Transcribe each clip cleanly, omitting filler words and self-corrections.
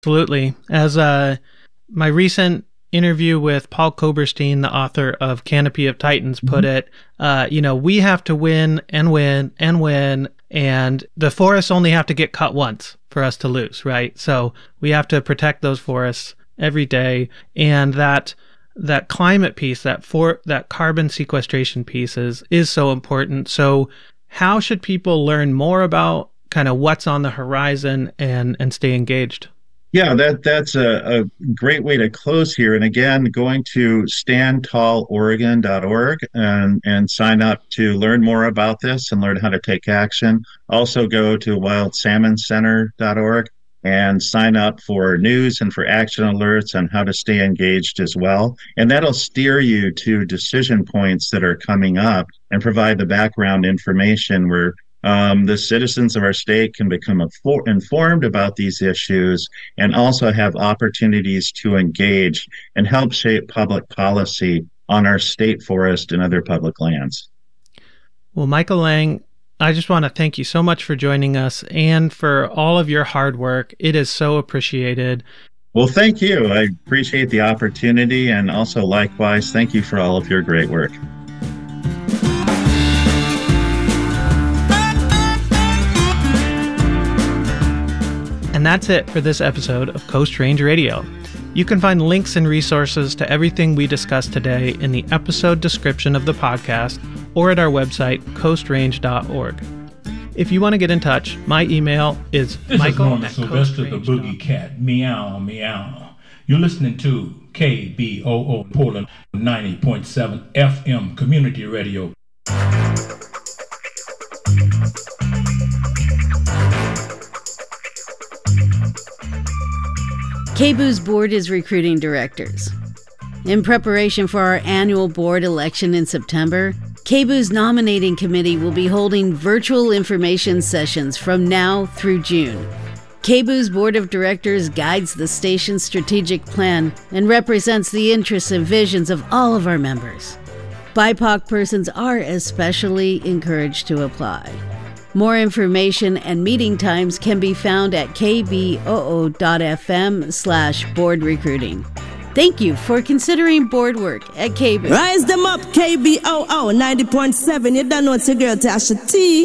Absolutely. As my recent interview with Paul Koberstein, the author of Canopy of Titans, put it, we have to win and win and win, and the forests only have to get cut once for us to lose, right? So we have to protect those forests every day, and that climate piece, that carbon sequestration piece is so important. So how should people learn more about kind of what's on the horizon and stay engaged? Yeah, that's a great way to close here. And again, going to standtalloregon.org and sign up to learn more about this and learn how to take action. Also go to wildsalmoncenter.org and sign up for news and for action alerts on how to stay engaged as well. And that'll steer you to decision points that are coming up and provide the background information where the citizens of our state can become informed about these issues and also have opportunities to engage and help shape public policy on our state forest and other public lands. Well, Michael Lang, I just want to thank you so much for joining us and for all of your hard work. It is so appreciated. Well, thank you. I appreciate the opportunity, and also likewise, thank you for all of your great work. And that's it for this episode of Coast Range Radio. You can find links and resources to everything we discussed today in the episode description of the podcast or at our website, coastrange.org. If you want to get in touch, my email is Michael@coastrange.org. The Boogie Cat. Meow, meow. You're listening to KBOO Portland 90.7 FM Community Radio. KBOO's board is recruiting directors. In preparation for our annual board election in September, KBOO's nominating committee will be holding virtual information sessions from now through June. KBOO's board of directors guides the station's strategic plan and represents the interests and visions of all of our members. BIPOC persons are especially encouraged to apply. More information and meeting times can be found at kboo.fm/board recruiting. Thank you for considering board work at KBOO. Rise them up, KBOO 90.7. You don't know it's your girl Tasha T.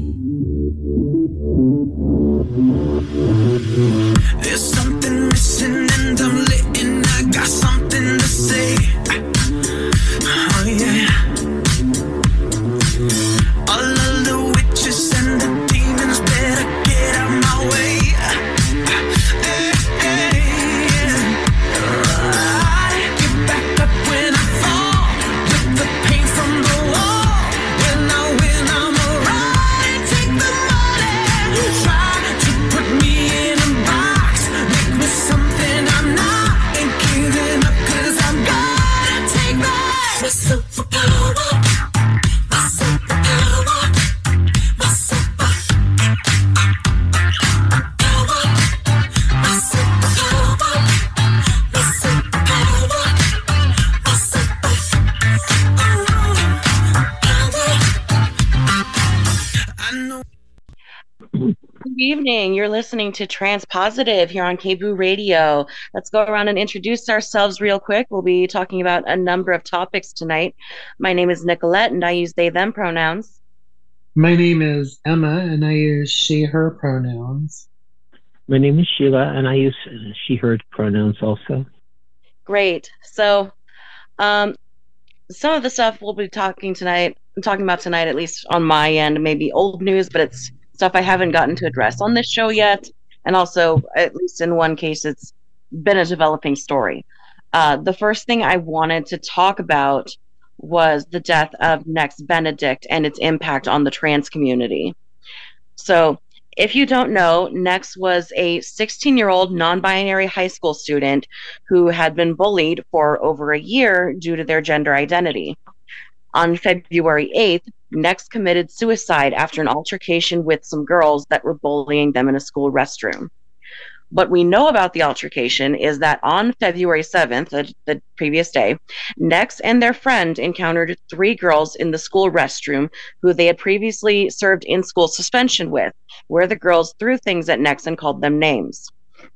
There's something missing and I'm lit and I got something to say. Oh yeah. All of the witches and the demons better get out my way. Hey, hey, yeah. I get back up when I fall, with the pain from the wall. When I'm alright, take the money. Try to put me in a box, make me something I'm not, ain't giving up 'cause I'm gonna take back my superpower. Good evening. You're listening to Transpositive here on KBOO Radio. Let's go around and introduce ourselves real quick. We'll be talking about a number of topics tonight. My name is Nicolette, and I use they, them pronouns. My name is Emma, and I use she, her pronouns. My name is Sheila, and I use she, her pronouns also. Great. So some of the stuff we'll be talking about tonight, at least on my end, maybe old news, but it's stuff I haven't gotten to address on this show yet. And also, at least in one case, it's been a developing story. The first thing I wanted to talk about was the death of Nex Benedict and its impact on the trans community. So if you don't know, Nex was a 16-year-old non-binary high school student who had been bullied for over a year due to their gender identity. On February 8th, Nex committed suicide after an altercation with some girls that were bullying them in a school restroom. What we know about the altercation is that on February 7th, the previous day, Nex and their friend encountered 3 girls in the school restroom who they had previously served in-school suspension with, where the girls threw things at Nex and called them names.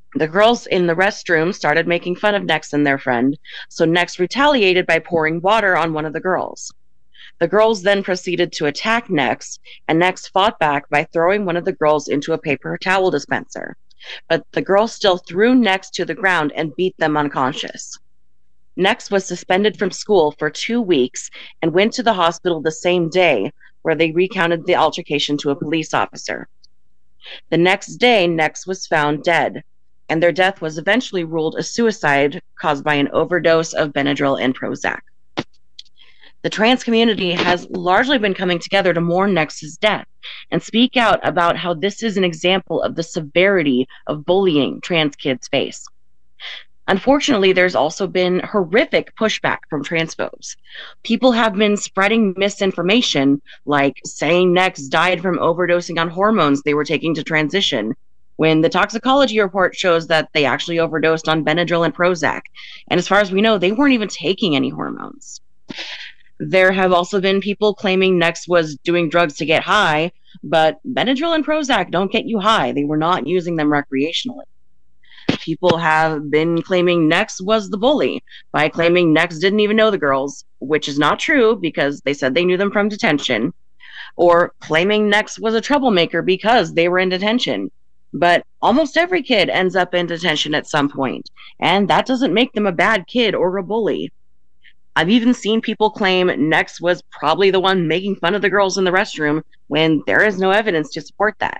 The girls in the restroom started making fun of Nex and their friend, so Nex retaliated by pouring water on one of the girls. The girls then proceeded to attack Nex, and Nex fought back by throwing one of the girls into a paper towel dispenser. But the girls still threw Nex to the ground and beat them unconscious. Nex was suspended from school for 2 weeks and went to the hospital the same day, where they recounted the altercation to a police officer. The next day, Nex was found dead, and their death was eventually ruled a suicide caused by an overdose of Benadryl and Prozac. The trans community has largely been coming together to mourn Nex's death and speak out about how this is an example of the severity of bullying trans kids face. Unfortunately, there's also been horrific pushback from transphobes. People have been spreading misinformation, like saying Nex died from overdosing on hormones they were taking to transition, when the toxicology report shows that they actually overdosed on Benadryl and Prozac. And as far as we know, they weren't even taking any hormones. There have also been people claiming Nex was doing drugs to get high, but Benadryl and Prozac don't get you high. They were not using them recreationally. People have been claiming Nex was the bully by claiming Nex didn't even know the girls, which is not true because they said they knew them from detention, or claiming Nex was a troublemaker because they were in detention. But almost every kid ends up in detention at some point, and that doesn't make them a bad kid or a bully. I've even seen people claim Nex was probably the one making fun of the girls in the restroom when there is no evidence to support that.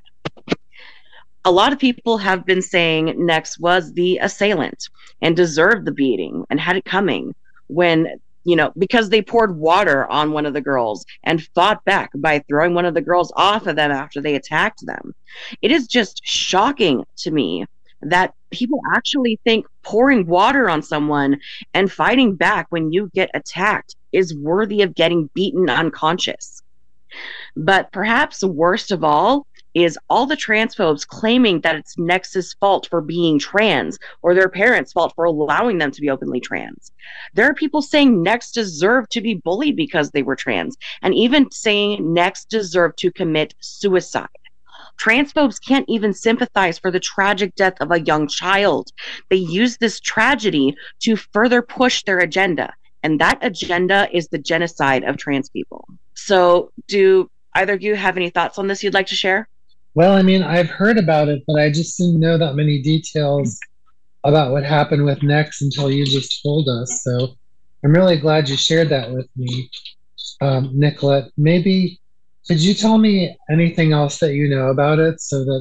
A lot of people have been saying Nex was the assailant and deserved the beating and had it coming when, because they poured water on one of the girls and fought back by throwing one of the girls off of them after they attacked them. It is just shocking to me that people actually think pouring water on someone and fighting back when you get attacked is worthy of getting beaten unconscious. But perhaps worst of all is all the transphobes claiming that it's Nex's fault for being trans or their parents' fault for allowing them to be openly trans. There are people saying Nex deserved to be bullied because they were trans, and even saying Nex deserved to commit suicide. Transphobes can't even sympathize for the tragic death of a young child. They use this tragedy to further push their agenda, and that agenda is the genocide of trans people. So do either of you have any thoughts on this you'd like to share? Well, I've heard about it, but I just didn't know that many details about what happened with Nex until you just told us. So I'm really glad you shared that with me, Nicolette. Maybe could you tell me anything else that you know about it? So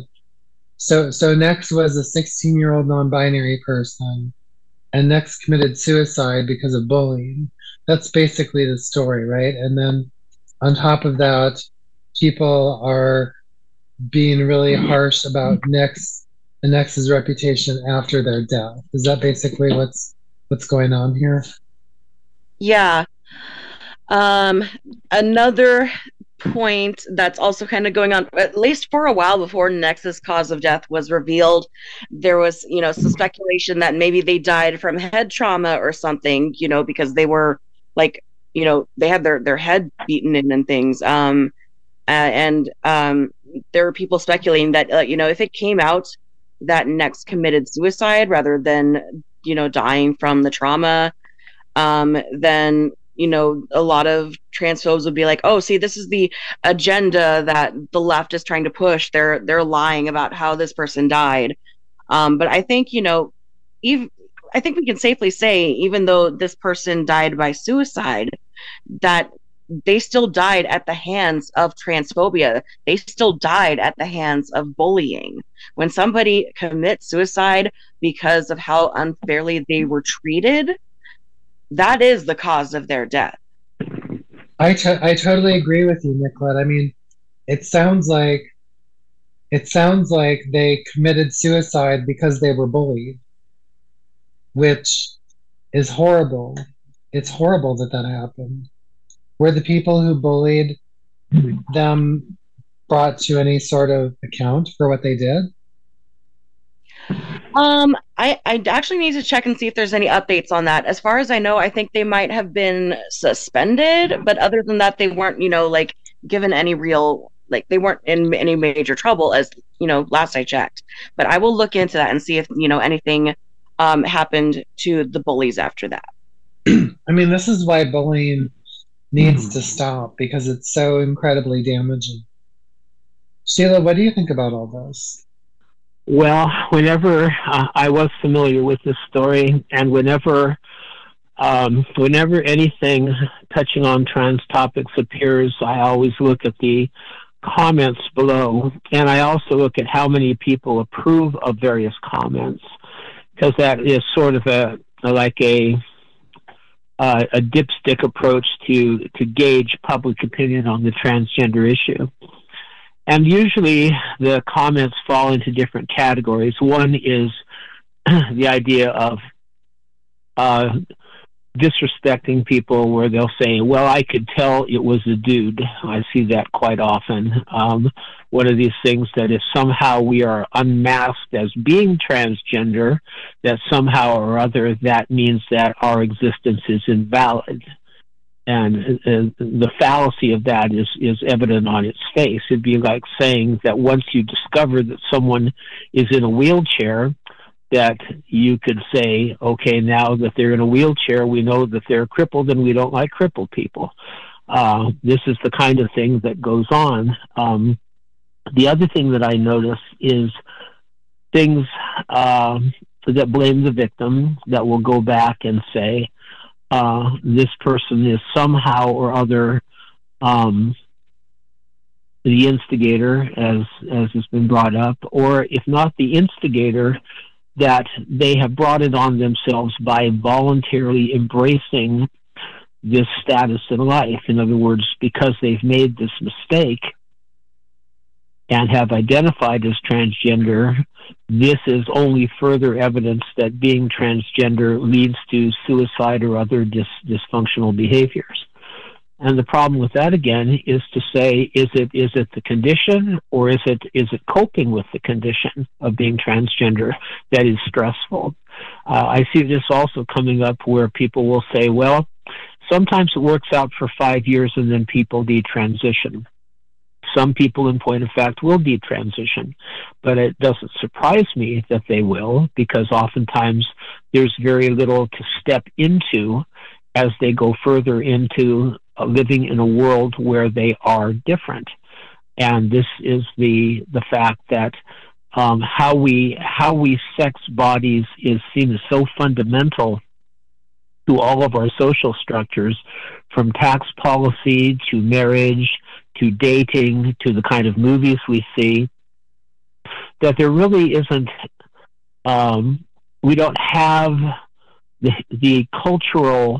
Nex was a 16-year-old non-binary person, and Nex committed suicide because of bullying. That's basically the story, right? And then on top of that, people are being really harsh about Nex and Nex's reputation after their death. Is that basically what's going on here? Yeah. Another point that's also kind of going on, at least for a while before Nex's cause of death was revealed, there was, some speculation that maybe they died from head trauma or something, because they were they had their head beaten in and things. There were people speculating that, if it came out that Nex committed suicide rather than, dying from the trauma, then, a lot of transphobes would be like, oh, see, this is the agenda that the left is trying to push. They're lying about how this person died. But I think, I think we can safely say, even though this person died by suicide, that they still died at the hands of transphobia. They still died at the hands of bullying. When somebody commits suicide because of how unfairly they were treated, that is the cause of their death. I totally agree with you, Nicolette. It sounds like they committed suicide because they were bullied, which is horrible. It's horrible that happened. Were the people who bullied them brought to any sort of account for what they did? I actually need to check and see if there's any updates on that. As far as I know, I think they might have been suspended, but other than that, they weren't, given any real like they weren't in any major trouble as, last I checked. But I will look into that and see if, anything happened to the bullies after that. I mean, this is why bullying needs to stop, because it's so incredibly damaging. Sheila, what do you think about all this? Well, whenever I was familiar with this story, and whenever anything touching on trans topics appears, I always look at the comments below, and I also look at how many people approve of various comments, because that is sort of a dipstick approach to gauge public opinion on the transgender issue. And usually the comments fall into different categories. One is the idea of disrespecting people, where they'll say, well, I could tell it was a dude. I see that quite often. One of these things that if somehow we are unmasked as being transgender, that somehow or other that means that our existence is invalid. And the fallacy of that is evident on its face. It'd be like saying that once you discover that someone is in a wheelchair, that you could say, okay, now that they're in a wheelchair, we know that they're crippled and we don't like crippled people. This is the kind of thing that goes on. The other thing that I notice is things that blame the victim, that will go back and say, this person is somehow or other the instigator, as has been brought up, or if not the instigator, that they have brought it on themselves by voluntarily embracing this status in life. In other words, because they've made this mistake and have identified as transgender, this is only further evidence that being transgender leads to suicide or other dysfunctional behaviors. And the problem with that, again, is to say, is it the condition, or is it coping with the condition of being transgender that is stressful? I see this also coming up where people will say, well, sometimes it works out for 5 years and then people detransition. Some people, in point of fact, will detransition, but it doesn't surprise me that they will, because oftentimes there's very little to step into as they go further into living in a world where they are different. And this is the fact that how we sex bodies is seen as so fundamental to all of our social structures, from tax policy to marriage to dating to the kind of movies we see, that there really isn't, we don't have the cultural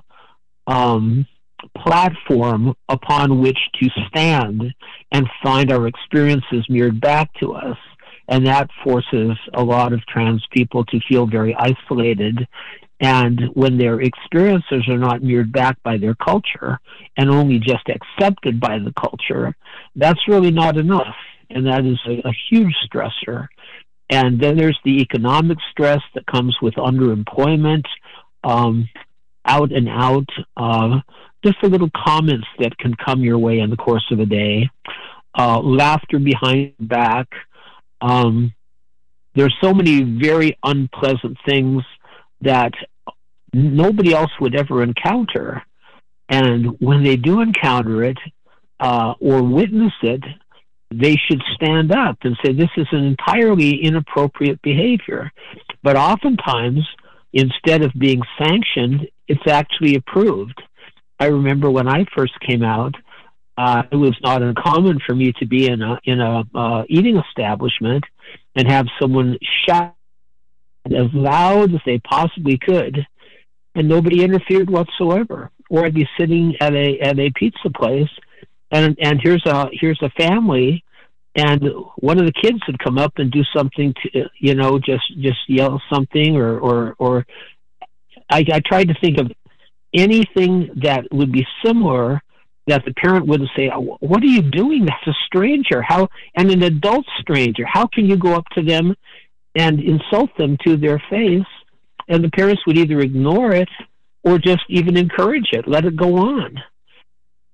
platform upon which to stand and find our experiences mirrored back to us. And that forces a lot of trans people to feel very isolated. And when their experiences are not mirrored back by their culture and only just accepted by the culture, that's really not enough. And that is a huge stressor. And then there's the economic stress that comes with underemployment, out and out, just the little comments that can come your way in the course of a day, laughter behind your back. There's so many very unpleasant things that nobody else would ever encounter. And when they do encounter it or witness it, they should stand up and say, this is an entirely inappropriate behavior. But oftentimes, instead of being sanctioned, it's actually approved. I remember when I first came out, it was not uncommon for me to be in a eating establishment and have someone shout as loud as they possibly could, and nobody interfered whatsoever. Or I'd be sitting at a pizza place, and here's a family, and one of the kids would come up and do something to, just yell something, or I tried to think of anything that would be similar that the parent wouldn't say, what are you doing? That's a stranger. And an adult stranger, how can you go up to them and insult them to their face? And the parents would either ignore it or just even encourage it, let it go on.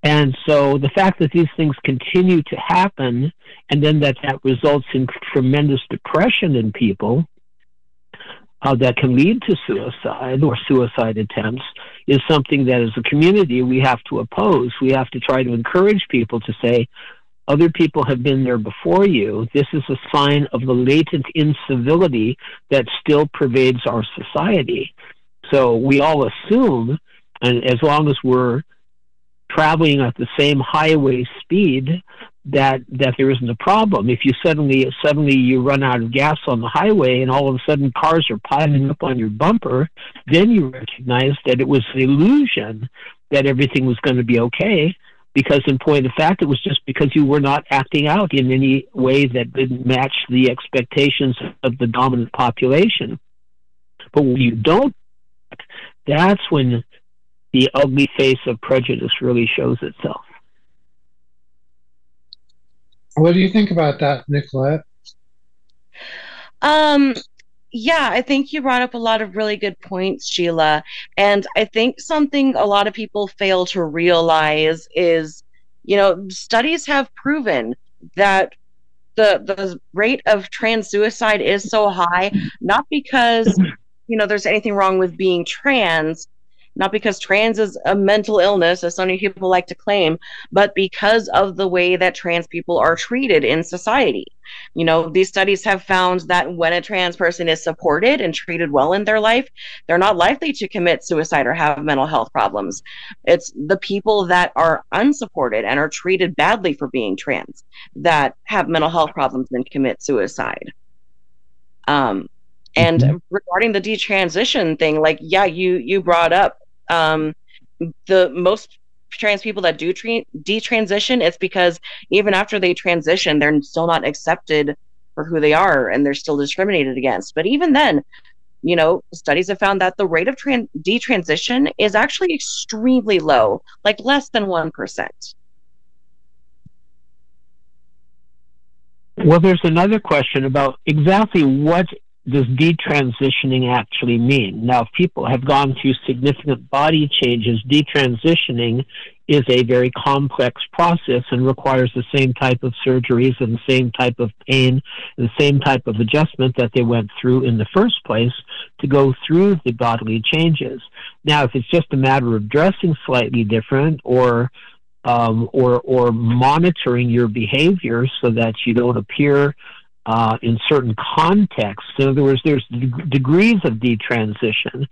And so the fact that these things continue to happen, and then that results in tremendous depression in people, that can lead to suicide or suicide attempts, is something that as a community we have to oppose. We have to try to encourage people to say, other people have been there before you. This is a sign of the latent incivility that still pervades our society. So we all assume, and as long as we're traveling at the same highway speed, that there isn't a problem. If you suddenly you run out of gas on the highway and all of a sudden cars are piling up on your bumper, then you recognize that it was an illusion that everything was going to be okay, because in point of fact, it was just because you were not acting out in any way that didn't match the expectations of the dominant population. But when you don't, that's when the ugly face of prejudice really shows itself. What do you think about that, Nicolette? Yeah, I think you brought up a lot of really good points, Sheila. And I think something a lot of people fail to realize is, studies have proven that the rate of trans suicide is so high, not because, there's anything wrong with being trans, not because trans is a mental illness, as so many people like to claim, but because of the way that trans people are treated in society. These studies have found that when a trans person is supported and treated well in their life, they're not likely to commit suicide or have mental health problems. It's the people that are unsupported and are treated badly for being trans that have mental health problems and commit suicide. And regarding the detransition thing, you brought up the most trans people that do detransition, it's because even after they transition, they're still not accepted for who they are and they're still discriminated against. But even then, studies have found that the rate of detransition is actually extremely low, like less than 1%. Well, there's another question about exactly what does detransitioning actually mean? Now, if people have gone through significant body changes, detransitioning is a very complex process and requires the same type of surgeries and the same type of pain and the same type of adjustment that they went through in the first place to go through the bodily changes. Now, if it's just a matter of dressing slightly different or monitoring your behavior so that you don't appear in certain contexts. In other words, there's degrees of detransition.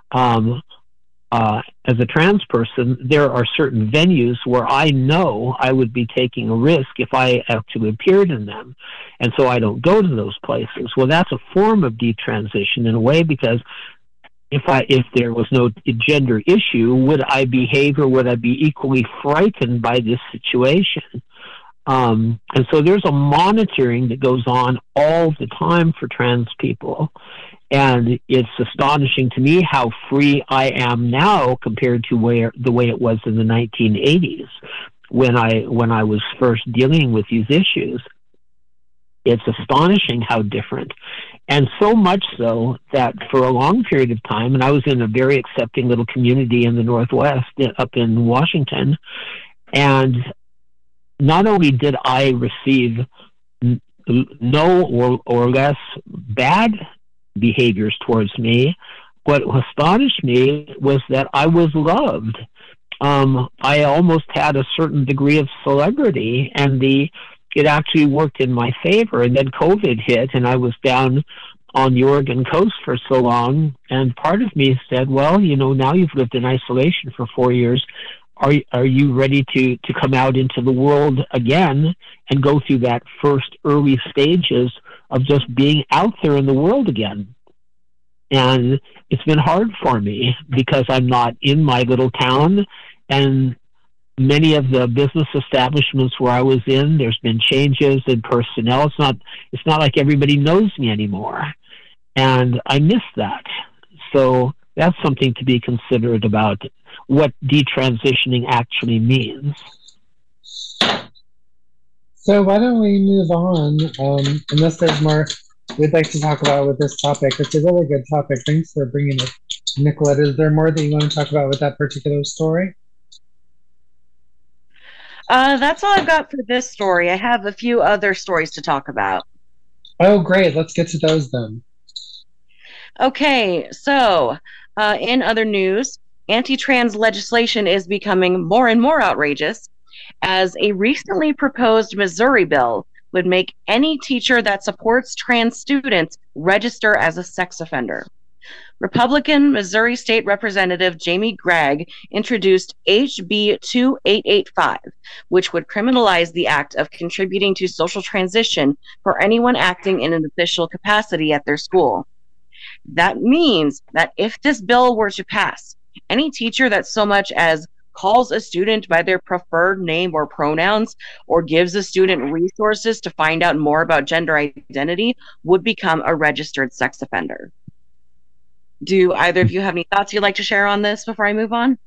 As a trans person, there are certain venues where I know I would be taking a risk if I actually appeared in them, and so I don't go to those places. Well, that's a form of detransition in a way, because if there was no gender issue, would I behave or would I be equally frightened by this situation? And so there's a monitoring that goes on all the time for trans people. And it's astonishing to me how free I am now compared to the way it was in the 1980s when I was first dealing with these issues. It's astonishing how different. And so much so that for a long period of time, and I was in a very accepting little community in the Northwest, up in Washington, and not only did I receive no or less bad behaviors towards me, what astonished me was that I was loved. I almost had a certain degree of celebrity, and it actually worked in my favor. And then COVID hit, and I was down on the Oregon coast for so long, and part of me said, well, now you've lived in isolation for 4 years. Are you ready to come out into the world again and go through that first early stages of just being out there in the world again? And it's been hard for me because I'm not in my little town, and many of the business establishments where I was in, there's been changes in personnel. It's not like everybody knows me anymore, and I miss that. So that's something to be considered about what detransitioning actually means. So why don't we move on, unless there's more we'd like to talk about with this topic. It's a really good topic. Thanks for bringing it. Nicolette, is there more that you want to talk about with that particular story? That's all I've got for this story. I have a few other stories to talk about. Oh, great. Let's get to those then. Okay, so in other news, anti-trans legislation is becoming more and more outrageous as a recently proposed Missouri bill would make any teacher that supports trans students register as a sex offender. Republican Missouri State Representative Jamie Gregg introduced HB 2885, which would criminalize the act of contributing to social transition for anyone acting in an official capacity at their school. That means that if this bill were to pass, any teacher that so much as calls a student by their preferred name or pronouns or gives a student resources to find out more about gender identity would become a registered sex offender. Do either of you have any thoughts you'd like to share on this before I move on?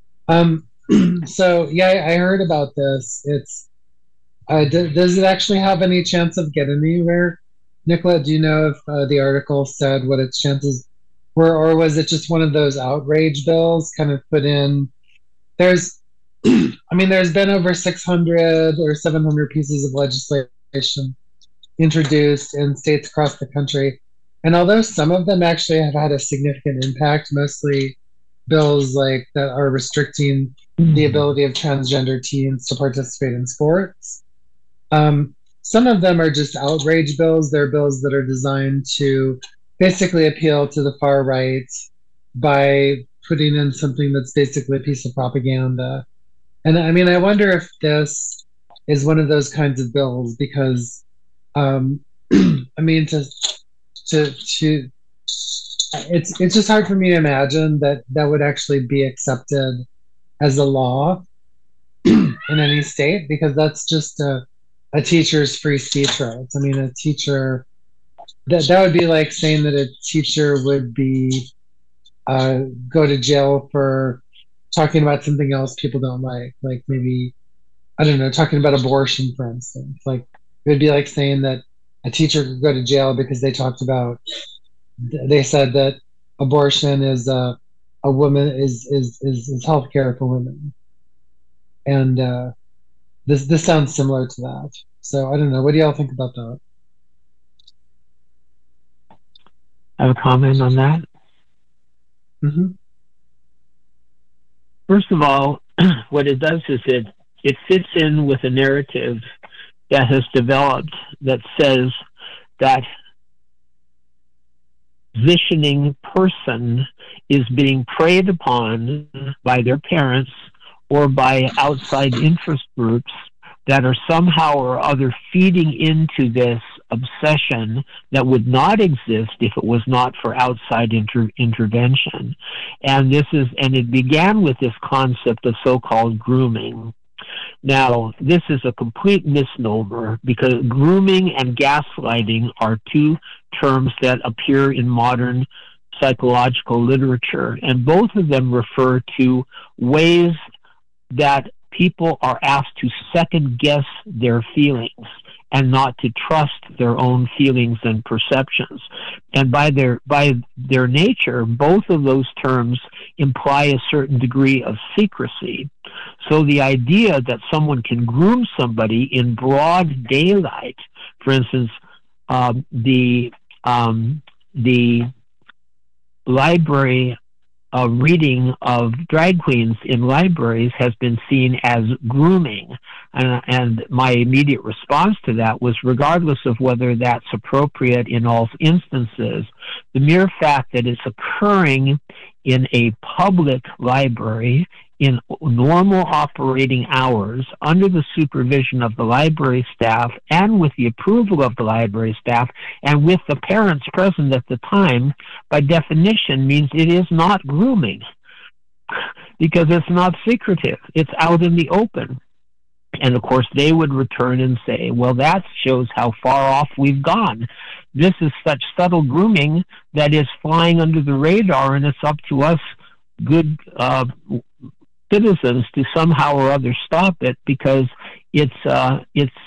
So yeah, I heard about this. It's does it actually have any chance of getting anywhere? Nicola, do you know if the article said what its chances were, or was it just one of those outrage bills kind of put in? There's been over 600 or 700 pieces of legislation introduced in states across the country. And although some of them actually have had a significant impact, mostly bills like that are restricting the ability of transgender teens to participate in sports, some of them are just outrage bills. They're bills that are designed to basically appeal to the far right by putting in something that's basically a piece of propaganda. And I mean, I wonder if this is one of those kinds of bills because, I mean, it's just hard for me to imagine that would actually be accepted as a law in any state, because that's just a teacher's free speech rights. I mean, a teacher, that would be like saying that a teacher would be go to jail for talking about something else people don't like maybe, I don't know, talking about abortion, for instance. Like, it would be like saying that a teacher could go to jail because they said that abortion is a woman is healthcare for women, and this sounds similar to that. So I don't know. What do y'all think about that? I have a comment on that. Mm-hmm. First of all, what it does is it fits in with a narrative that has developed that says that transitioning person is being preyed upon by their parents or by outside interest groups that are somehow or other feeding into this obsession that would not exist if it was not for outside intervention. And it began with this concept of so-called grooming. Now, this is a complete misnomer because grooming and gaslighting are two terms that appear in modern psychological literature, and both of them refer to ways that people are asked to second guess their feelings and not to trust their own feelings and perceptions. And by their nature, both of those terms imply a certain degree of secrecy. So the idea that someone can groom somebody in broad daylight, for instance, the library reading of drag queens in libraries has been seen as grooming. And my immediate response to that was, regardless of whether that's appropriate in all instances, the mere fact that it's occurring in a public library in normal operating hours under the supervision of the library staff and with the approval of the library staff and with the parents present at the time, by definition means it is not grooming because it's not secretive. It's out in the open. And of course, they would return and say, well, that shows how far off we've gone. This is such subtle grooming that is flying under the radar, and it's up to us good citizens to somehow or other stop it, because I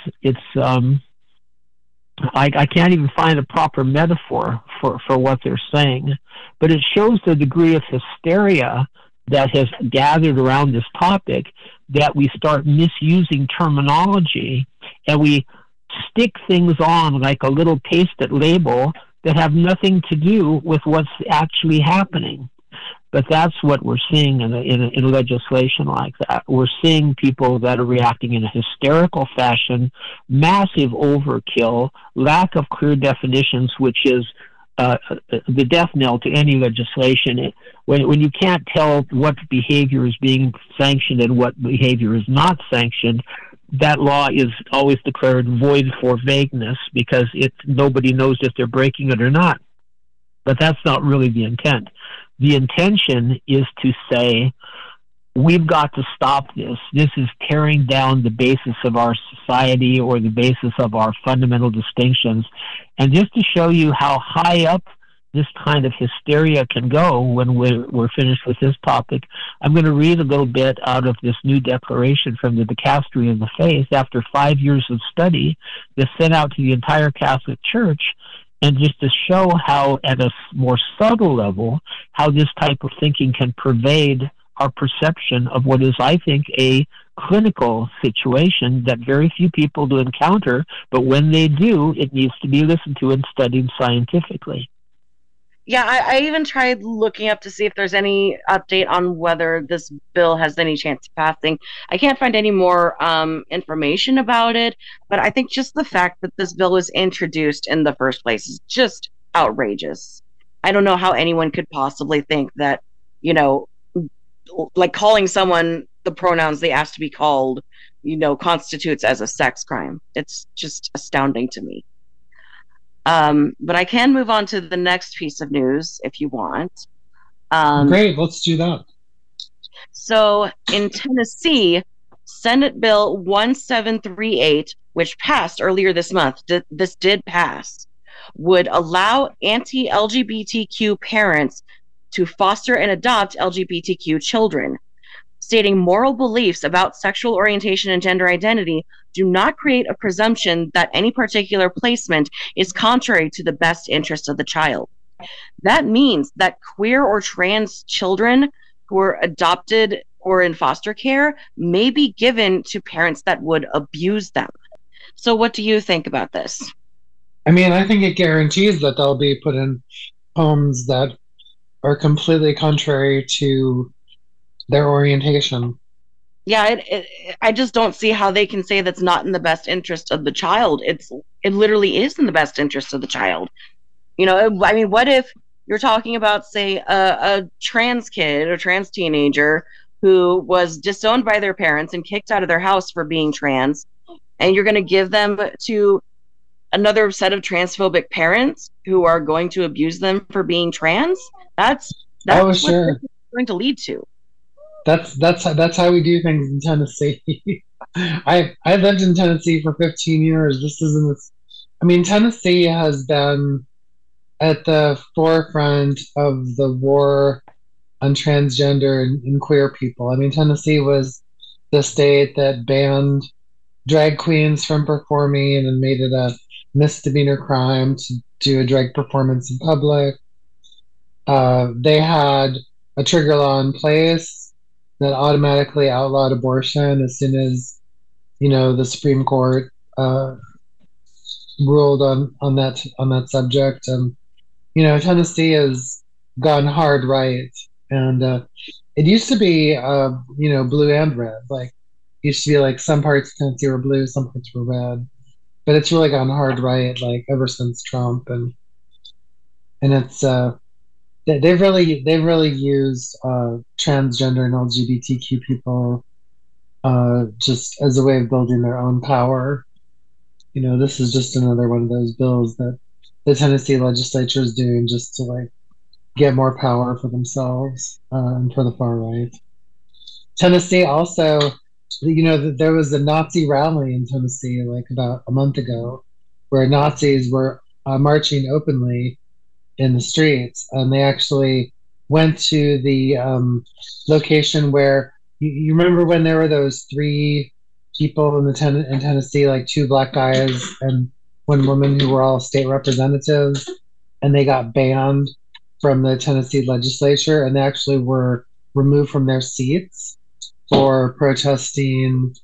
can't even find a proper metaphor for what they're saying, but it shows the degree of hysteria that has gathered around this topic that we start misusing terminology and we stick things on like a little paste-it label that have nothing to do with what's actually happening. But that's what we're seeing in legislation like that. We're seeing people that are reacting in a hysterical fashion, massive overkill, lack of clear definitions, which is the death knell to any legislation. When you can't tell what behavior is being sanctioned and what behavior is not sanctioned, that law is always declared void for vagueness because nobody knows if they're breaking it or not. But that's not really the intent. The intention is to say, we've got to stop this. This is tearing down the basis of our society or the basis of our fundamental distinctions. And just to show you how high up this kind of hysteria can go when we're finished with this topic, I'm going to read a little bit out of this new declaration from the Dicastery of the Faith after 5 years of study that's sent out to the entire Catholic Church, and just to show how, at a more subtle level, how this type of thinking can pervade our perception of what is, I think, a clinical situation that very few people do encounter, but when they do, it needs to be listened to and studied scientifically. Yeah, I even tried looking up to see if there's any update on whether this bill has any chance of passing. I can't find any more information about it, but I think just the fact that this bill was introduced in the first place is just outrageous. I don't know how anyone could possibly think that, like calling someone the pronouns they asked to be called, constitutes as a sex crime. It's just astounding to me. But I can move on to the next piece of news if you want. Great, let's do that. So in Tennessee, Senate Bill 1738, which passed earlier this month, this did pass, would allow anti-LGBTQ parents to foster and adopt LGBTQ children, stating moral beliefs about sexual orientation and gender identity do not create a presumption that any particular placement is contrary to the best interest of the child. That means that queer or trans children who are adopted or in foster care may be given to parents that would abuse them. So what do you think about this? I mean, I think it guarantees that they'll be put in homes that are completely contrary to their orientation. Yeah, I just don't see how they can say that's not in the best interest of the child. It literally is in the best interest of the child. I mean, what if you're talking about, say, a trans kid or trans teenager who was disowned by their parents and kicked out of their house for being trans, and you're going to give them to another set of transphobic parents who are going to abuse them for being trans? That's sure. what it's going to lead to. That's how we do things in Tennessee. I lived in Tennessee for 15 years. Tennessee has been at the forefront of the war on transgender and queer people. I mean, Tennessee was the state that banned drag queens from performing and made it a misdemeanor crime to do a drag performance in public. They had a trigger law in place that automatically outlawed abortion as soon as, the Supreme Court ruled on that subject. And, Tennessee has gone hard right. And it used to be, blue and red. Like, it used to be like some parts of Tennessee were blue, some parts were red. But it's really gone hard right, like ever since Trump. And it's they've really used transgender and LGBTQ people just as a way of building their own power. This is just another one of those bills that the Tennessee legislature is doing just to get more power for themselves and for the far right. Tennessee also, there was a Nazi rally in Tennessee about a month ago where Nazis were marching openly in the streets, and they actually went to the location where you remember when there were those 3 people in Tennessee, like 2 black guys and 1 woman who were all state representatives, and they got banned from the Tennessee legislature, and they actually were removed from their seats for protesting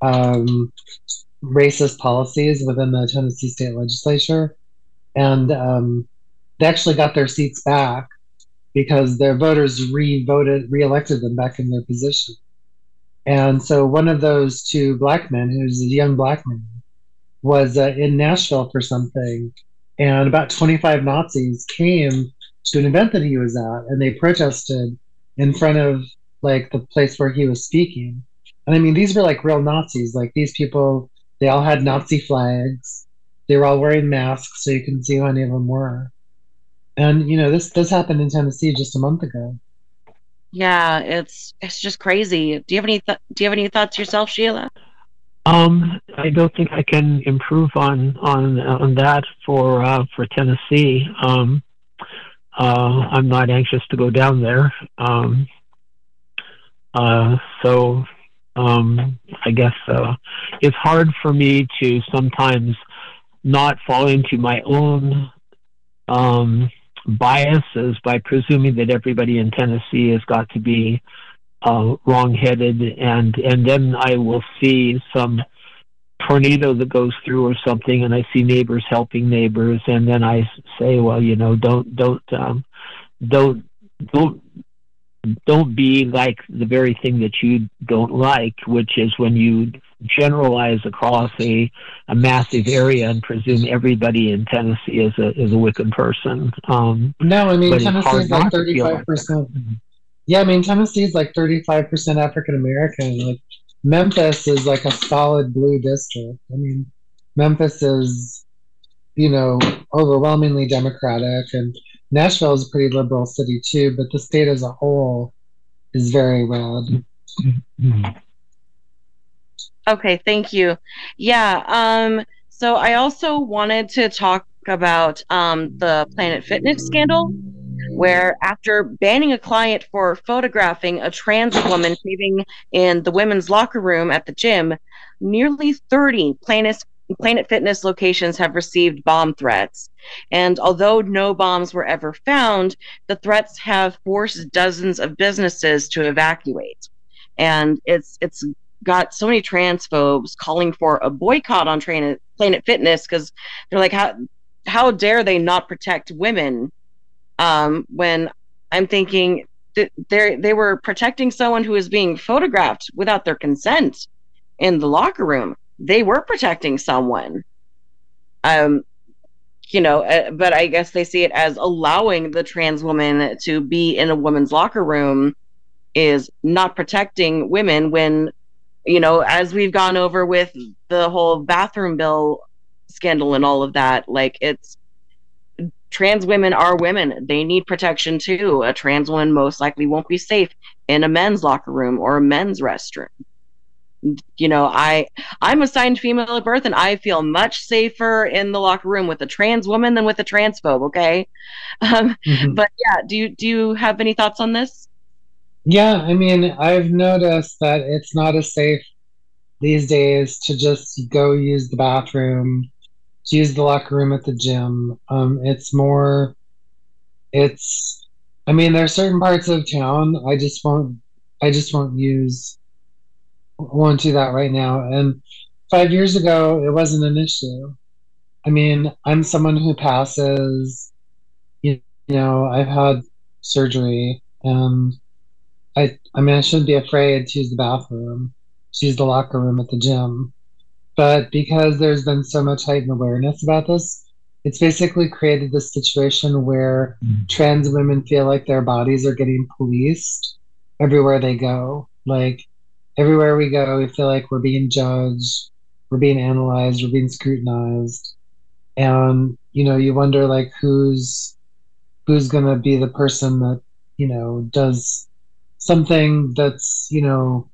racist policies within the Tennessee state legislature. And they actually got their seats back because their voters re-elected them back in their position. And so one of those two black men, who's a young black man, was in Nashville for something. And about 25 Nazis came to an event that he was at, and they protested in front of like the place where he was speaking. And I mean, these were like real Nazis. Like these people, they all had Nazi flags. They were all wearing masks, so you couldn't see who any of them were. And you know, this happened in Tennessee just a month ago. Yeah, it's just crazy. Do you have any thoughts yourself, Sheila? I don't think I can improve on that for Tennessee. I'm not anxious to go down there. So I guess it's hard for me to sometimes not fall into my own biases by presuming that everybody in Tennessee has got to be wrong-headed, and then I will see some tornado that goes through or something, and I see neighbors helping neighbors, and then I say, well, you know, don't be like the very thing that you don't like, which is when you generalize across a massive area and presume everybody in Tennessee is a wicked person. No, I mean, Tennessee is like 35%. Yeah, I mean, Tennessee is like 35% African American. Like Memphis is like a solid blue district. I mean, Memphis is, you know, overwhelmingly Democratic, and Nashville is a pretty liberal city too, but the state as a whole is very red. Okay, thank you. Yeah, so I also wanted to talk about the Planet Fitness scandal, where after banning a client for photographing a trans woman shaving in the women's locker room at the gym, nearly 30 Planet Fitness locations have received bomb threats. And although no bombs were ever found, the threats have forced dozens of businesses to evacuate. And it's got so many transphobes calling for a boycott on Planet Fitness because they're like, how dare they not protect women? When I'm thinking that they were protecting someone who was being photographed without their consent in the locker room. They were protecting someone. You know, but I guess they see it as allowing the trans woman to be in a woman's locker room is not protecting women when, you know, as we've gone over with the whole bathroom bill scandal and all of that, like it's trans women are women. They need protection too. A trans woman most likely won't be safe in a men's locker room or a men's restroom. You know, I'm assigned female at birth, and I feel much safer in the locker room with a trans woman than with a transphobe. Okay, but yeah, do you have any thoughts on this? Yeah, I mean, I've noticed that it's not as safe these days to just go use the bathroom, to use the locker room at the gym. I mean, there are certain parts of town I just won't do that right now. And 5 years ago, it wasn't an issue. I mean, I'm someone who passes, you know, I've had surgery, and I mean, I shouldn't be afraid to use the bathroom, to use the locker room at the gym. But because there's been so much heightened awareness about this, it's basically created this situation where trans women feel like their bodies are getting policed everywhere they go. Like, everywhere we go, we feel like we're being judged, we're being analyzed, we're being scrutinized. And, you know, you wonder, like, who's going to be the person that, you know, does something that's, you know,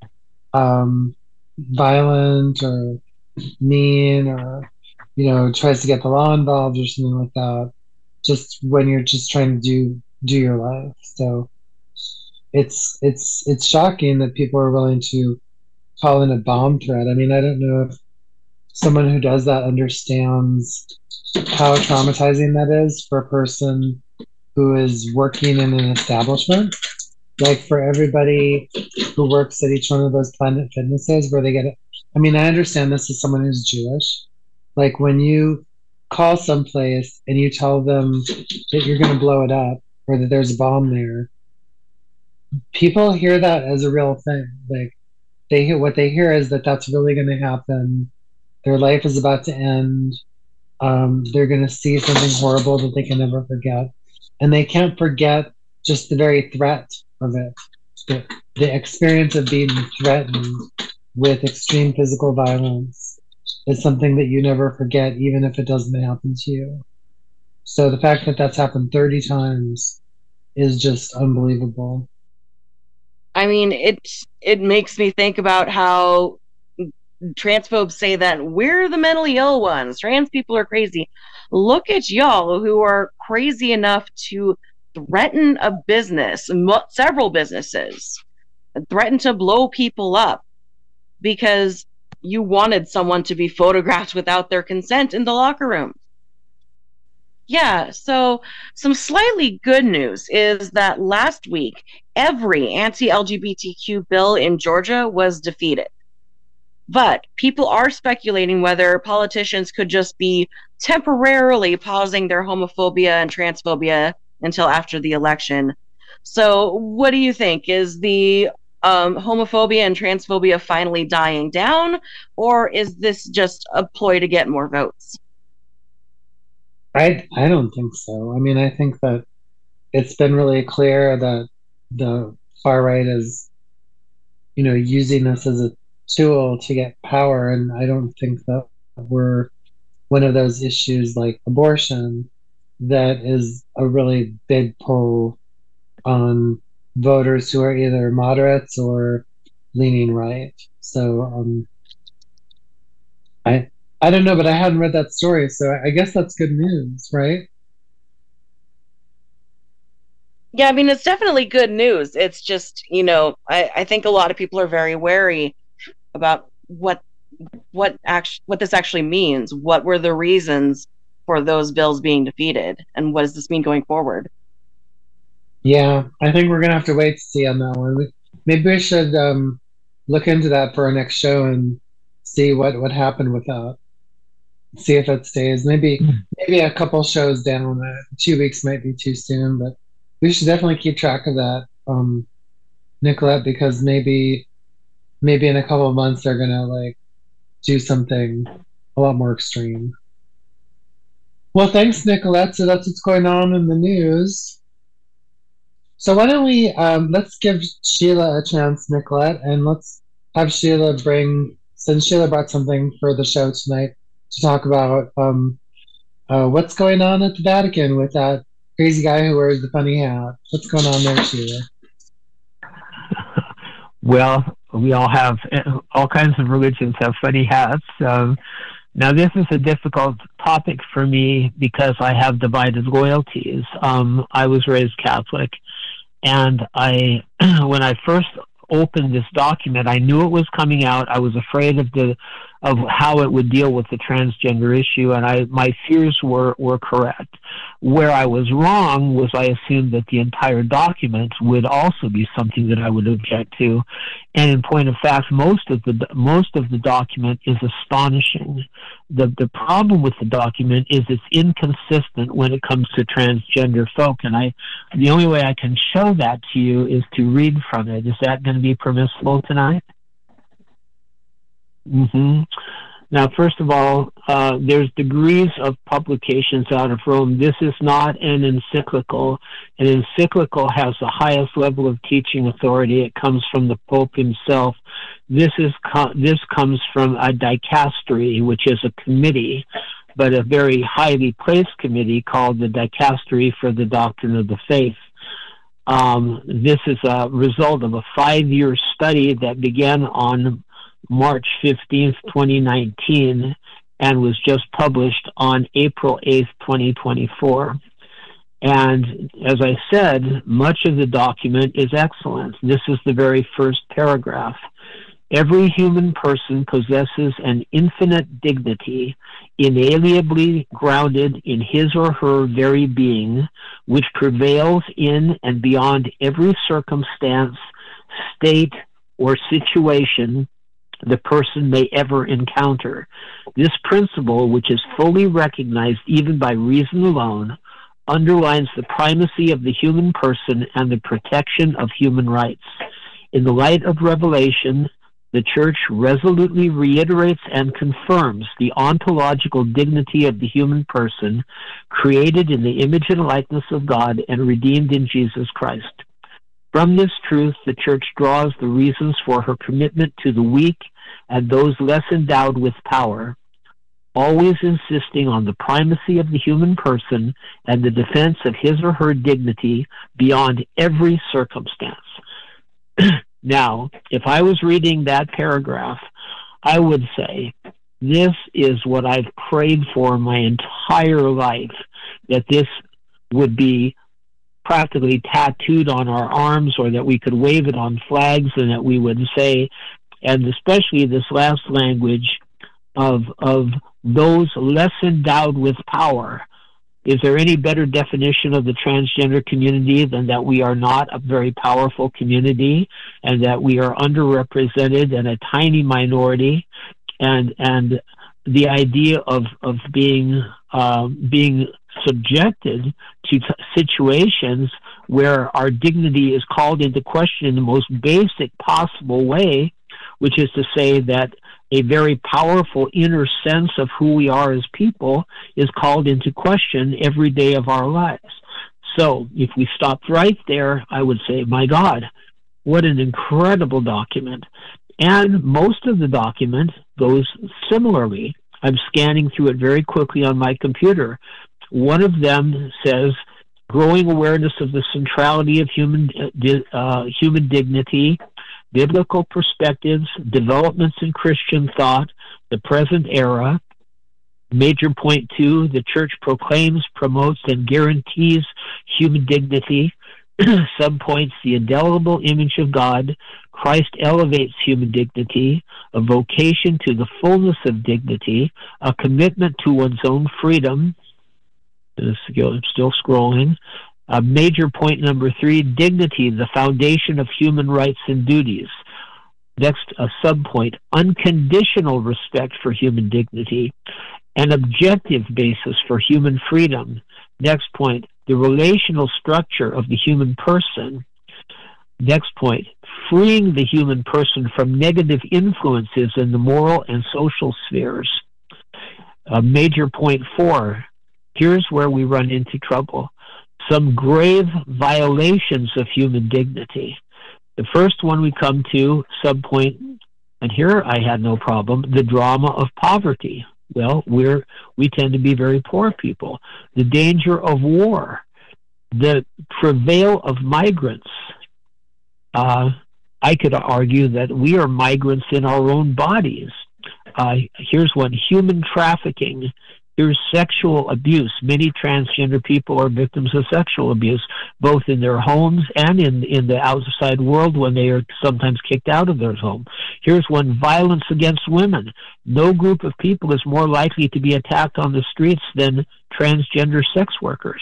violent or mean, or, you know, tries to get the law involved or something like that, just when you're just trying to do your life. So it's shocking that people are willing to call in a bomb threat. I mean, I don't know if someone who does that understands how traumatizing that is for a person who is working in an establishment. like for everybody who works at each one of those Planet Fitnesses where they get it. I mean, I understand this as someone who's Jewish. Like when you call someplace and you tell them that you're going to blow it up or that there's a bomb there, people hear that as a real thing. Like they hear what they hear is that that's really going to happen. Their life is about to end. They're going to see something horrible that they can never forget. And they can't forget just the very threat of it. The experience of being threatened with extreme physical violence is something that you never forget, even if it doesn't happen to you. So the fact that that's happened 30 times is just unbelievable. I mean, it makes me think about how transphobes say that we're the mentally ill ones. Trans people are crazy. Look at y'all who are crazy enough to threaten a business, several businesses, threaten to blow people up because you wanted someone to be photographed without their consent in the locker room. Yeah, so some slightly good news is that last week, every anti-LGBTQ bill in Georgia was defeated. But people are speculating whether politicians could just be temporarily pausing their homophobia and transphobia until after the election. So what do you think? Is the homophobia and transphobia finally dying down, or is this just a ploy to get more votes? I don't think so. I mean, I think that it's been really clear that the far right is, using this as a tool to get power, and I don't think that we're one of those issues like abortion that is a really big pull on voters who are either moderates or leaning right. So I don't know, but I hadn't read that story, so I guess that's good news, right? Yeah, I mean, it's definitely good news. It's just, I think a lot of people are very wary about what this actually means. What were the reasons for those bills being defeated, and what does this mean going forward? Yeah, I think we're gonna have to wait to see on that one. Maybe we should look into that for our next show and see what happened with that. See if it stays. Maybe a couple shows down. 2 weeks might be too soon, but we should definitely keep track of that, Nicolette, because maybe in a couple of months they're gonna do something a lot more extreme. Well, thanks, Nicolette. So that's what's going on in the news. So why don't we let's give Sheila a chance, Nicolette, and let's have Sheila since Sheila brought something for the show tonight to talk about what's going on at the Vatican with that crazy guy who wears the funny hat. What's going on there, Sheila? Well, we all have, all kinds of religions have funny hats. Now, this is a difficult topic for me because I have divided loyalties. I was raised Catholic, and when I first opened this document, I knew it was coming out. I was afraid of how it would deal with the transgender issue, and my fears were correct. Where I was wrong was I assumed that the entire document would also be something that I would object to. And in point of fact, most of the document is astonishing. The problem with the document is it's inconsistent when it comes to transgender folk, and the only way I can show that to you is to read from it. Is that going to be permissible tonight? Now, first of all, there's degrees of publications out of Rome. This is not an encyclical. An encyclical has the highest level of teaching authority. It comes from the Pope himself. This comes from a dicastery, which is a committee, but a very highly placed committee called the Dicastery for the Doctrine of the Faith. This is a result of a 5-year study that began on March 15th, 2019, and was just published on April 8th, 2024. And as I said, much of the document is excellent. This is the very first paragraph. Every human person possesses an infinite dignity, inalienably grounded in his or her very being, which prevails in and beyond every circumstance, state, or situation the person may ever encounter. This principle, which is fully recognized even by reason alone, underlines the primacy of the human person and the protection of human rights. In the light of Revelation, the Church resolutely reiterates and confirms the ontological dignity of the human person, created in the image and likeness of God and redeemed in Jesus Christ. From this truth, the Church draws the reasons for her commitment to the weak and those less endowed with power, always insisting on the primacy of the human person and the defense of his or her dignity beyond every circumstance. Now, if I was reading that paragraph, I would say, this is what I've prayed for my entire life, that this would be practically tattooed on our arms, or that we could wave it on flags, and that we would say, and especially this last language of those less endowed with power. Is there any better definition of the transgender community than that we are not a very powerful community, and that we are underrepresented and a tiny minority, and the idea of being subjected to situations where our dignity is called into question in the most basic possible way, which is to say that a very powerful inner sense of who we are as people is called into question every day of our lives. So if we stopped right there, I would say, my God, what an incredible document. And most of the document goes similarly. I'm scanning through it very quickly on my computer. One of them says, growing awareness of the centrality of human dignity, biblical perspectives, developments in Christian thought, the present era. Major point 2, the Church proclaims, promotes, and guarantees human dignity. Subpoints, the indelible image of God. Christ elevates human dignity, a vocation to the fullness of dignity, a commitment to one's own freedom. I'm still scrolling. Major point number 3, dignity, the foundation of human rights and duties. Next, a subpoint, unconditional respect for human dignity, an objective basis for human freedom. Next point, the relational structure of the human person. Next point, freeing the human person from negative influences in the moral and social spheres. Major point 4, here's where we run into trouble. Some grave violations of human dignity. The first one we come to, subpoint, and here I had no problem, the drama of poverty. Well, we tend to be very poor people. The danger of war, the travail of migrants. I could argue that we are migrants in our own bodies. Here's one, human trafficking. Here's sexual abuse. Many transgender people are victims of sexual abuse, both in their homes and in the outside world when they are sometimes kicked out of their home. Here's one, violence against women. No group of people is more likely to be attacked on the streets than transgender sex workers.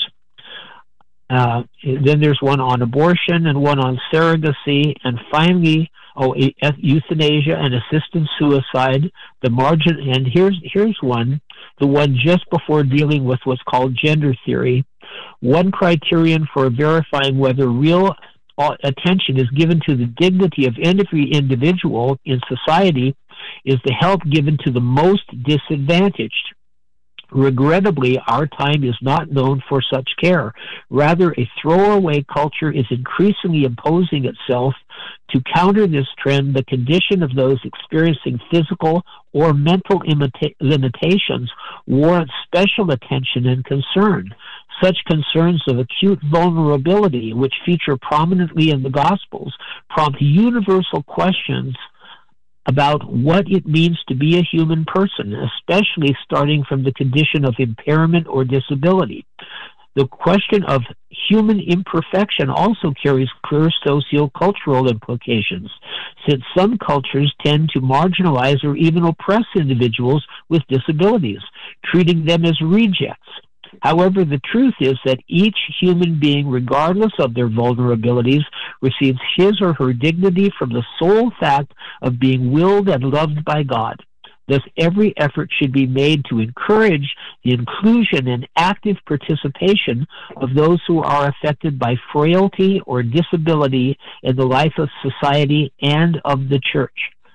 Then there's one on abortion and one on surrogacy, and finally, euthanasia and assisted suicide. And here's one, the one just before dealing with what's called gender theory. One criterion for verifying whether real attention is given to the dignity of every individual in society is the help given to the most disadvantaged. Regrettably, our time is not known for such care. Rather, a throwaway culture is increasingly imposing itself. To counter this trend, the condition of those experiencing physical or mental limitations warrants special attention and concern. Such concerns of acute vulnerability, which feature prominently in the Gospels, prompt universal questions about what it means to be a human person, especially starting from the condition of impairment or disability. The question of human imperfection also carries clear socio-cultural implications, since some cultures tend to marginalize or even oppress individuals with disabilities, treating them as rejects. However, the truth is that each human being, regardless of their vulnerabilities, receives his or her dignity from the sole fact of being willed and loved by God. Thus, every effort should be made to encourage the inclusion and active participation of those who are affected by frailty or disability in the life of society and of the church.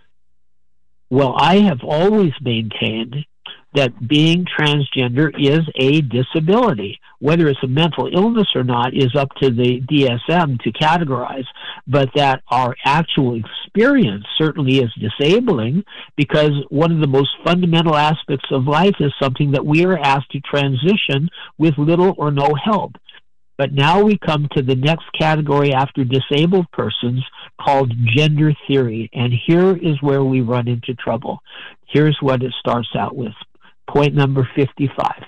Well, I have always maintained that being transgender is a disability. Whether it's a mental illness or not is up to the DSM to categorize, but that our actual experience certainly is disabling, because one of the most fundamental aspects of life is something that we are asked to transition with little or no help. But now we come to the next category after disabled persons, called gender theory, and here is where we run into trouble. Here's what it starts out with. Point number 55.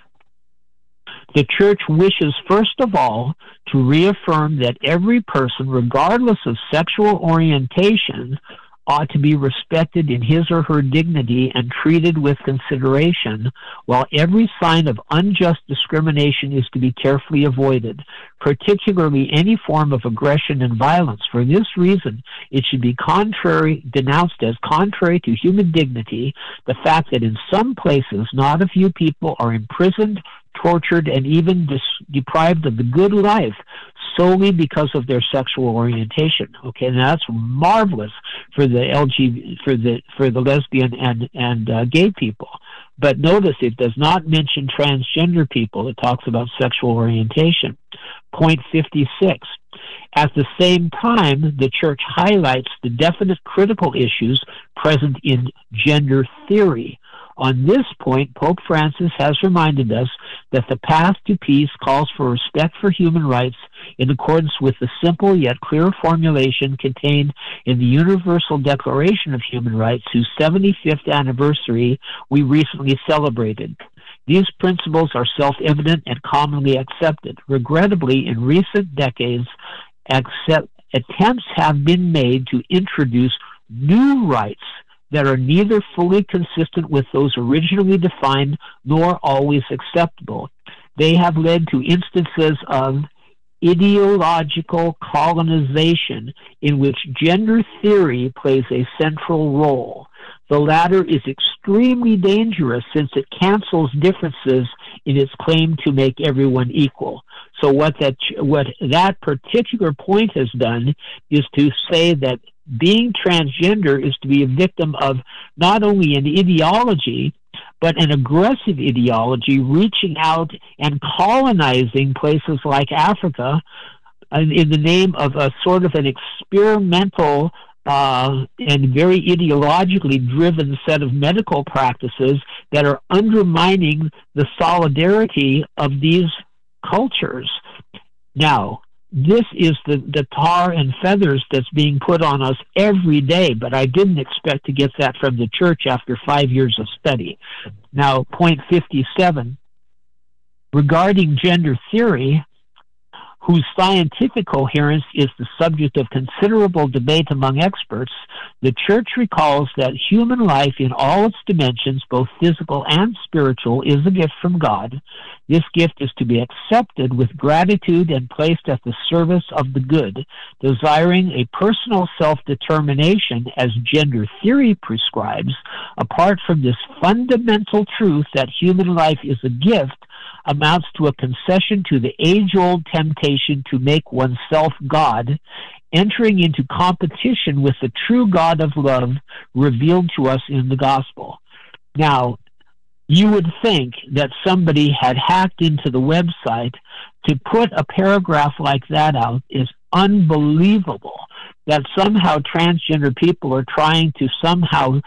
The church wishes, first of all, to reaffirm that every person, regardless of sexual orientation, ought to be respected in his or her dignity and treated with consideration, while every sign of unjust discrimination is to be carefully avoided, particularly any form of aggression and violence. For this reason, it should be denounced as contrary to human dignity, the fact that in some places not a few people are imprisoned, tortured, and even deprived of the good life solely because of their sexual orientation. Okay, now that's marvelous for the for the lesbian and gay people. But notice it does not mention transgender people. It talks about sexual orientation. Point 56. At the same time, the church highlights the definite critical issues present in gender theory. On this point, Pope Francis has reminded us that the path to peace calls for respect for human rights in accordance with the simple yet clear formulation contained in the Universal Declaration of Human Rights, whose 75th anniversary we recently celebrated. These principles are self-evident and commonly accepted. Regrettably, in recent decades, attempts have been made to introduce new rights that are neither fully consistent with those originally defined nor always acceptable. They have led to instances of ideological colonization in which gender theory plays a central role. The latter is extremely dangerous since it cancels differences in its claim to make everyone equal. So what that particular point has done is to say that being transgender is to be a victim of not only an ideology, but an aggressive ideology reaching out and colonizing places like Africa in the name of a sort of an experimental and very ideologically driven set of medical practices that are undermining the solidarity of these cultures. Now, this is the tar and feathers that's being put on us every day, but I didn't expect to get that from the church after 5 years of study. Now, point 57, regarding gender theory, whose scientific coherence is the subject of considerable debate among experts, the Church recalls that human life in all its dimensions, both physical and spiritual, is a gift from God. This gift is to be accepted with gratitude and placed at the service of the good, desiring a personal self-determination as gender theory prescribes. Apart from this fundamental truth that human life is a gift, amounts to a concession to the age-old temptation to make oneself God, entering into competition with the true God of love revealed to us in the gospel. Now, you would think that somebody had hacked into the website to put a paragraph like that out is unbelievable, that somehow transgender people are trying to somehow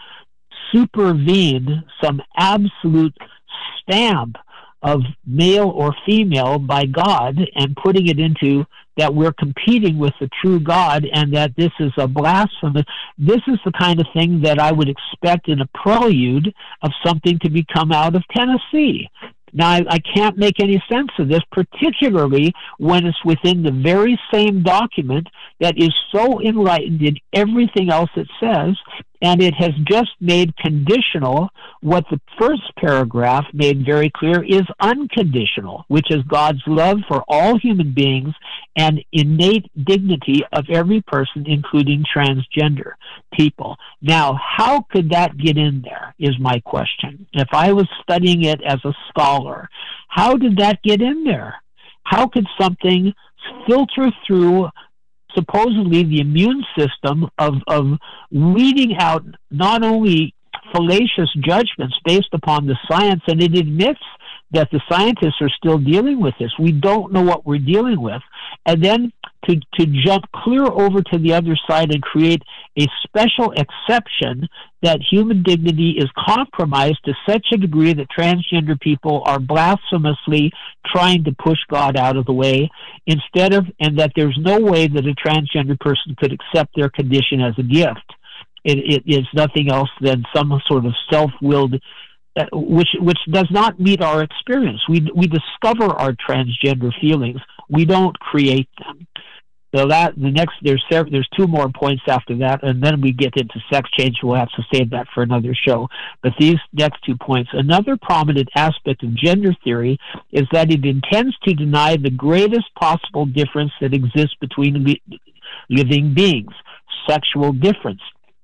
supervene some absolute stamp of male or female by God and putting it into that we're competing with the true God and that this is a blasphemy. This is the kind of thing that I would expect in a prelude of something to be come out of Tennessee. Now, I can't make any sense of this, particularly when it's within the very same document that is so enlightened in everything else it says, and it has just made conditional what the first paragraph made very clear is unconditional, which is God's love for all human beings and innate dignity of every person, including transgender people. Now, how could that get in there is my question. If I was studying it as a scholar, how did that get in there? How could something filter through supposedly the immune system of weeding out not only fallacious judgments based upon the science, and it admits that the scientists are still dealing with this. We don't know what we're dealing with. And then to jump clear over to the other side and create a special exception that human dignity is compromised to such a degree that transgender people are blasphemously trying to push God out of the way instead of, and that there's no way that a transgender person could accept their condition as a gift. It is nothing else than some sort of self-willed which does not meet our experience. We discover our transgender feelings. We don't create them. So that there's two more points after that, and then we get into sex change. We'll have to save that for another show. But these next 2 points, another prominent aspect of gender theory is that it intends to deny the greatest possible difference that exists between living beings, sexual difference.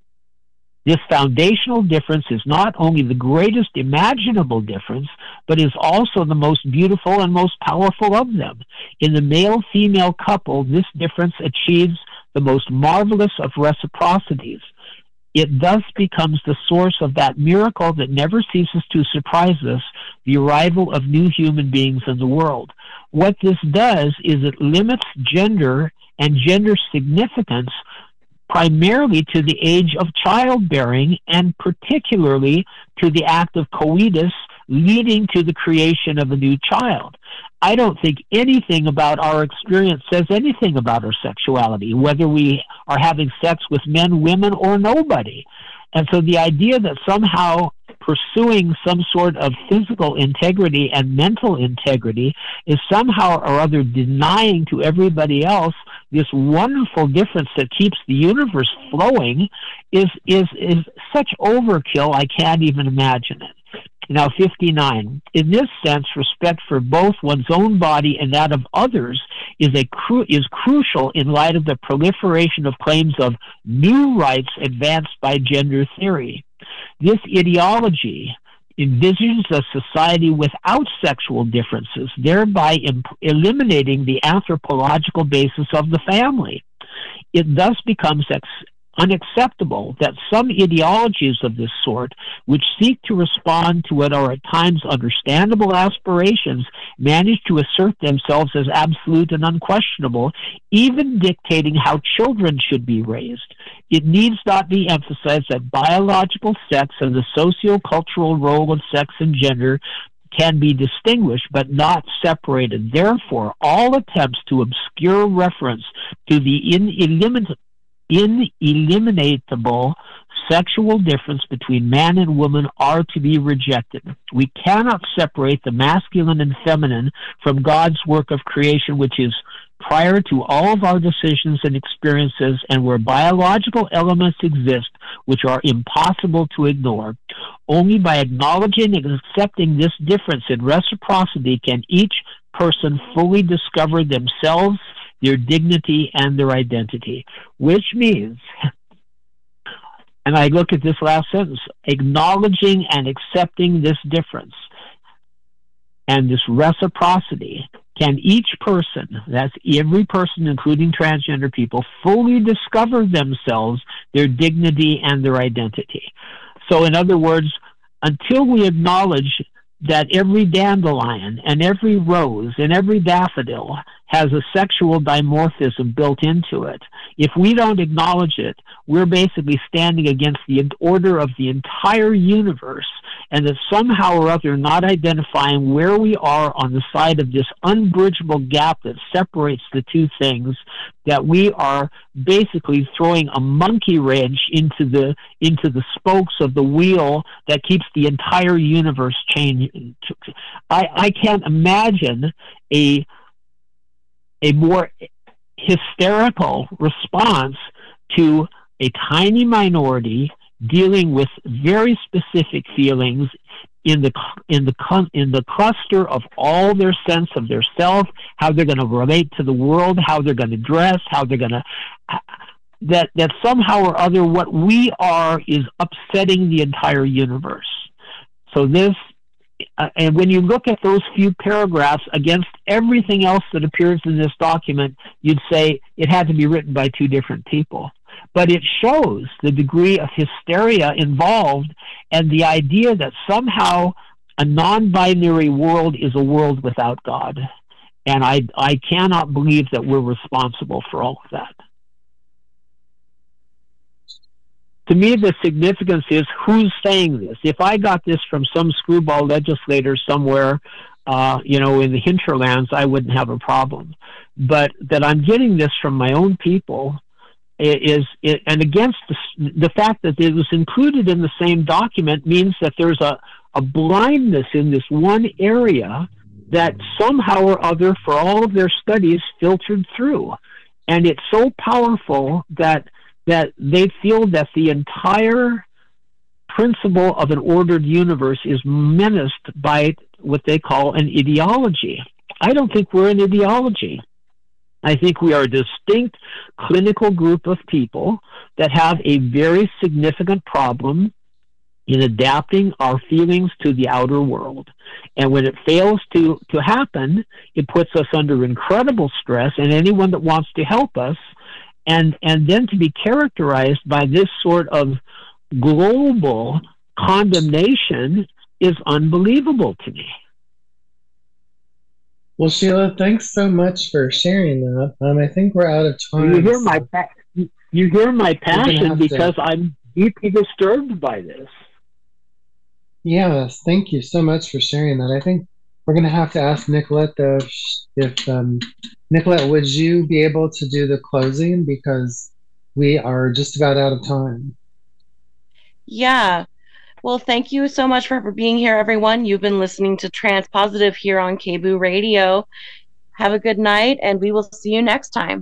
This foundational difference is not only the greatest imaginable difference, but is also the most beautiful and most powerful of them. In the male-female couple, this difference achieves the most marvelous of reciprocities. It thus becomes the source of that miracle that never ceases to surprise us, the arrival of new human beings in the world. What this does is it limits gender and gender significance primarily to the age of childbearing and particularly to the act of coitus leading to the creation of a new child. I don't think anything about our experience says anything about our sexuality, whether we are having sex with men, women, or nobody. And so the idea that somehow pursuing some sort of physical integrity and mental integrity is somehow or other denying to everybody else this wonderful difference that keeps the universe flowing is such overkill, I can't even imagine it. Now, 59. In this sense, respect for both one's own body and that of others is crucial in light of the proliferation of claims of new rights advanced by gender theory. This ideology envisions a society without sexual differences, thereby eliminating the anthropological basis of the family. It thus becomes unacceptable that some ideologies of this sort, which seek to respond to what are at times understandable aspirations, manage to assert themselves as absolute and unquestionable, even dictating how children should be raised. It needs not be emphasized that biological sex and the socio-cultural role of sex and gender can be distinguished but not separated. Therefore, all attempts to obscure reference to the ineliminable sexual difference between man and woman are to be rejected. We cannot separate the masculine and feminine from God's work of creation, which is prior to all of our decisions and experiences, and where biological elements exist which are impossible to ignore. Only by acknowledging and accepting this difference in reciprocity can each person fully discover themselves, their dignity, and their identity. Which means, and I look at this last sentence, acknowledging and accepting this difference and this reciprocity, can each person, that's every person including transgender people, fully discover themselves, their dignity, and their identity. So in other words, until we acknowledge that every dandelion and every rose and every daffodil has a sexual dimorphism built into it. If we don't acknowledge it, we're basically standing against the order of the entire universe, and that somehow or other not identifying where we are on the side of this unbridgeable gap that separates the two things, that we are basically throwing a monkey wrench into the spokes of the wheel that keeps the entire universe changing. I can't imagine a more hysterical response to a tiny minority dealing with very specific feelings in the cluster of all their sense of their self, how they're going to relate to the world, how they're going to dress, how they're going to that somehow or other what we are is upsetting the entire universe. So this, and when you look at those few paragraphs against everything else that appears in this document, you'd say it had to be written by two different people. But it shows the degree of hysteria involved and the idea that somehow a non-binary world is a world without God. And I cannot believe that we're responsible for all of that. To me, the significance is who's saying this. If I got this from some screwball legislator somewhere, in the hinterlands, I wouldn't have a problem. But that I'm getting this from my own people and against the fact that it was included in the same document means that there's a blindness in this one area that somehow or other, for all of their studies, filtered through. And it's so powerful that they feel that the entire principle of an ordered universe is menaced by what they call an ideology. I don't think we're an ideology. I think we are a distinct clinical group of people that have a very significant problem in adapting our feelings to the outer world. And when it fails to happen, it puts us under incredible stress, and anyone that wants to help us, and then to be characterized by this sort of global condemnation is unbelievable to me. Well, Sheila, thanks so much for sharing that. I think we're out of time. You hear my passion because I'm deeply disturbed by this. Yes, thank you so much for sharing that. I think we're going to have to ask Nicolette, though, if Nicolette, would you be able to do the closing, because we are just about out of time. Yeah. Well, thank you so much for being here, everyone. You've been listening to Transpositive here on KBOO Radio. Have a good night, and we will see you next time.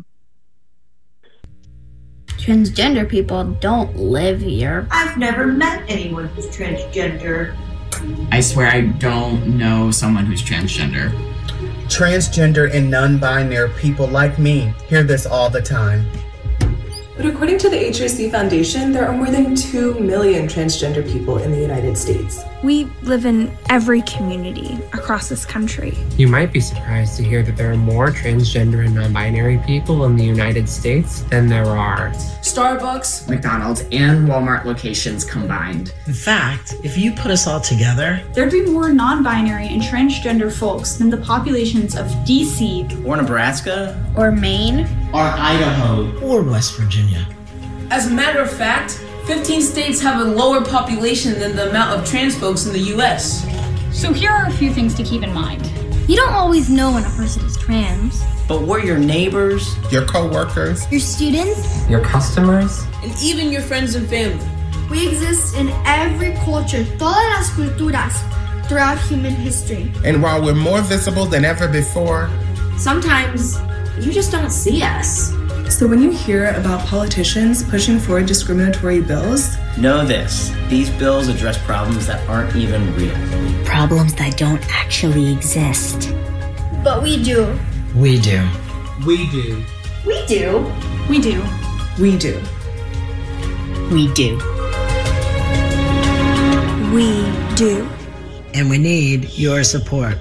Transgender people don't live here. I've never met anyone who's transgender. I swear I don't know someone who's transgender. Transgender and non-binary people like me hear this all the time. But according to the HRC Foundation, there are more than 2 million transgender people in the United States. We live in every community across this country. You might be surprised to hear that there are more transgender and non-binary people in the United States than there are Starbucks, McDonald's, and Walmart locations combined. In fact, if you put us all together, there'd be more non-binary and transgender folks than the populations of DC, or Nebraska, or Maine, or Idaho, or West Virginia. As a matter of fact, 15 states have a lower population than the amount of trans folks in the US. So here are a few things to keep in mind. You don't always know when a person is trans. But we're your neighbors, your co-workers, your students, your customers, and even your friends and family. We exist in every culture, todas las culturas, throughout human history. And while we're more visible than ever before, sometimes you just don't see us. So when you hear about politicians pushing for discriminatory bills, know this: these bills address problems that aren't even real. Problems that don't actually exist. But we do. We do. We do. We do. We do. We do. We do. We do. And we need your support.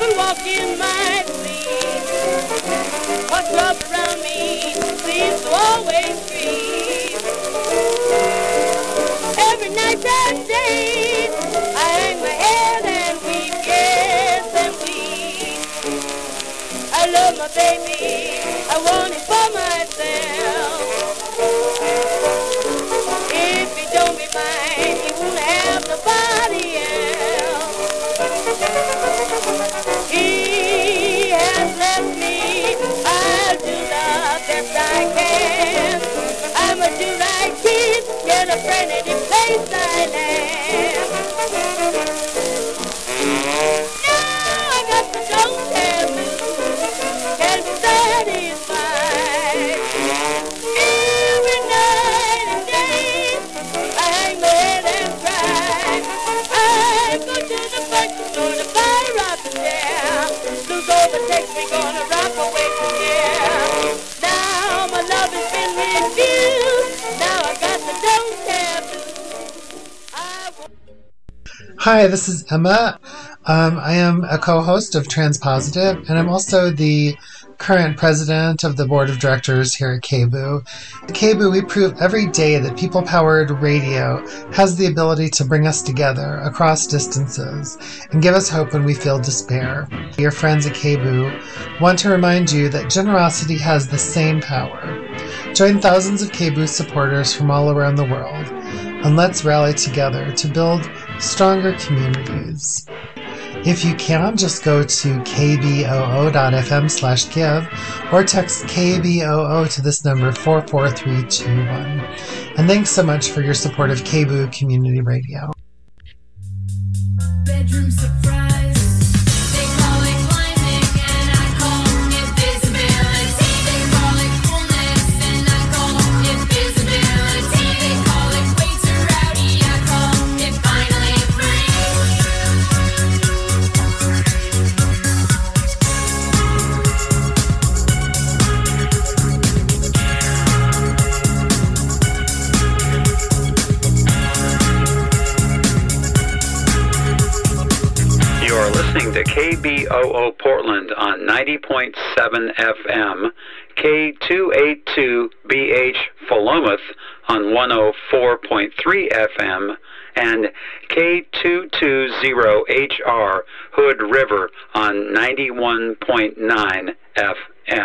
will walk in my sleep. What's up around me seems to always creep. Every night and day, I hang my head and weep, yes, and weep. I love my baby, I want it for myself. If he don't be mine, he won't have nobody else. He has left me, I'll do the best I can. I'm a do-right kid, get a friend any place I land. Now I got the don't have to, can be satisfied. Every night and day, I hang my head and cry. I go to the bank, gonna buy a rocking chair. Lose overtakes me, gonna rock away from here. Now my love has been refused. Now I got the don't have to. Hi, this is Emma. I am a co-host of Transpositive, and I'm also the current president of the board of directors here at KBOO. At KBOO, we prove every day that people-powered radio has the ability to bring us together across distances and give us hope when we feel despair. Your friends at KBOO want to remind you that generosity has the same power. Join thousands of KBOO supporters from all around the world, and let's rally together to build stronger communities. If you can, just go to kboo.fm/give or text KBOO to this number 44321. And thanks so much for your support of KBOO Community Radio. Bedroom surprise. They call it climbing and I call it visibility. They call it coolness and I call it visibility. They call it way too rowdy. I call it finally free. You're listening to KBOO Portland on 90.7 FM, K282BH Philomath on 104.3 FM, and K220HR Hood River on 91.9 FM.